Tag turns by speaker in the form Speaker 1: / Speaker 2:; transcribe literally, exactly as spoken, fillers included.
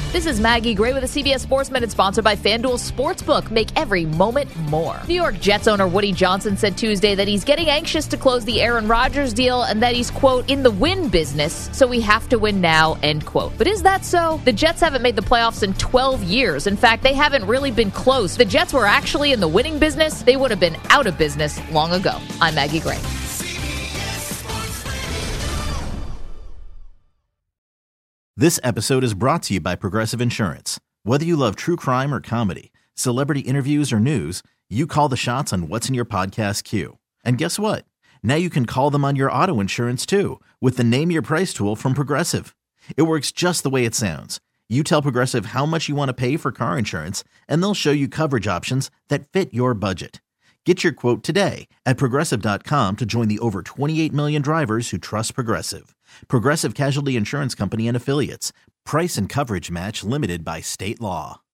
Speaker 1: This is Maggie Gray with a C B S Sports Minute sponsored by FanDuel Sportsbook. Make every moment more. New York Jets owner Woody Johnson said Tuesday that he's getting anxious to close the Aaron Rodgers deal and that he's, quote, in the win business, so we have to win now, end quote. But is that so? The Jets haven't made the playoffs in twelve years. In fact, they haven't really been close. If the Jets were actually in the winning business, they would have been out of business long ago. I'm Maggie Gray.
Speaker 2: This episode is brought to you by Progressive Insurance. Whether you love true crime or comedy, celebrity interviews or news, you call the shots on what's in your podcast queue. And guess what? Now you can call them on your auto insurance too with the Name Your Price tool from Progressive. It works just the way it sounds. You tell Progressive how much you want to pay for car insurance, and they'll show you coverage options that fit your budget. Get your quote today at Progressive dot com to join the over twenty-eight million drivers who trust Progressive. Progressive Casualty Insurance Company and Affiliates. Price and coverage match limited by state law.